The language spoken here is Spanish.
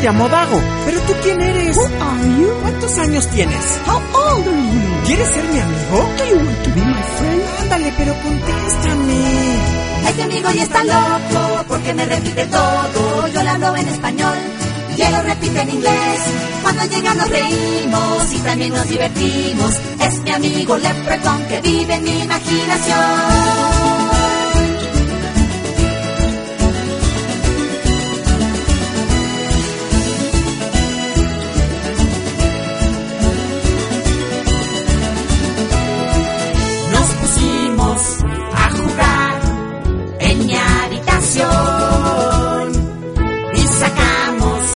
llamo Dago. ¿Pero tú quién eres? Who are you? ¿Cuántos años tienes? How old are you? ¿Quieres ser mi amigo? Do you want to be my friend? Ándale, pero contéstame. Este amigo ya está loco porque me repite todo. Yo le hablo en español y él lo repite en inglés. Cuando llega nos reímos y también nos divertimos. Es mi amigo Leprechaun que vive en mi imaginación.